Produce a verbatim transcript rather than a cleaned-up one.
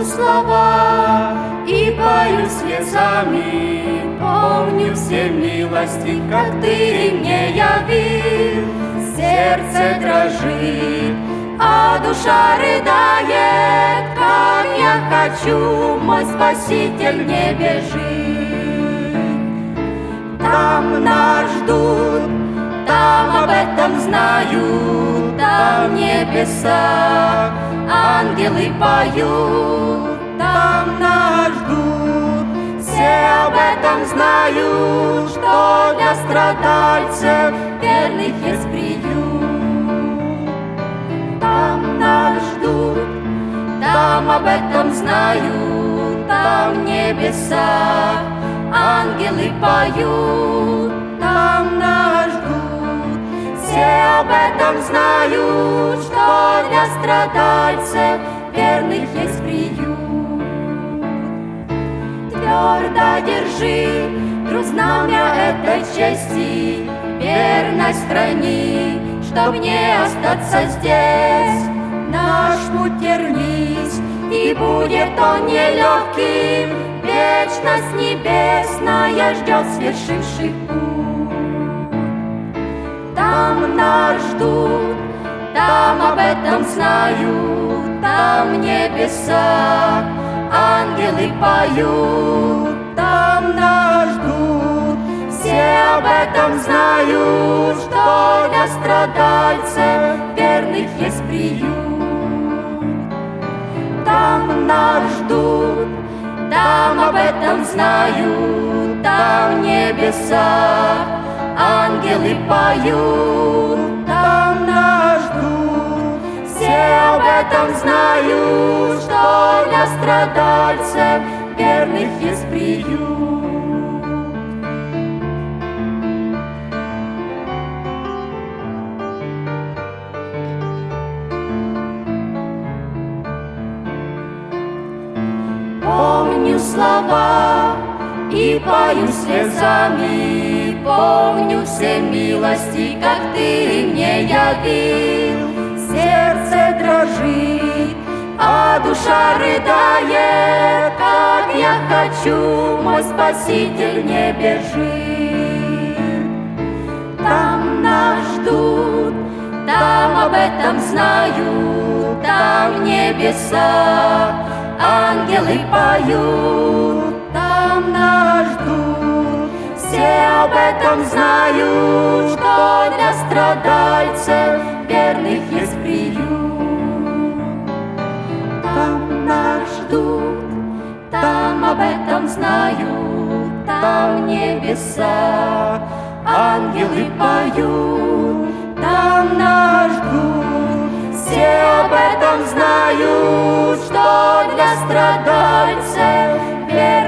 слова и пою слезами, помню все милости, как ты мне явил. Сердце дрожит, а душа рыдает, как я хочу, мой Спаситель, в небе жить. Там нас ждут, там об этом знаю, там небеса ангелы поют, там нас ждут, все об этом знают, что для страдальцев верных есть приют. Там нас ждут, там об этом знают, там небеса ангелы поют, там нас ждут, все об этом знают, что для страдальцев верных есть приют. Твердо держи, друг, знамя этой чести, верность храни, чтоб не остаться здесь. Наш путь тернись, и будет он нелегким, вечность небесная ждет свершивших путь. Там нас ждут, там об этом знают, там небеса ангелы поют, там нас ждут, все об этом знают, что для страдальцев верных есть приют. Там нас ждут, там об этом знают, там небеса ангелы поют, там нас ждут, все об этом знают, что для страдальцев верных есть приют. Помню слова и пою слезами, помню все милости, как ты мне явил. Сердце дрожит, а душа рыдает, как я хочу, мой Спаситель, в небе жить. Там нас ждут, там об этом знают, там небеса ангелы поют, там нас ждут, все об этом знают, что для страдальцев верных есть приют. Там нас ждут, там об этом знают, там небеса ангелы поют, там нас ждут, все об этом знают, что для страдальцев верных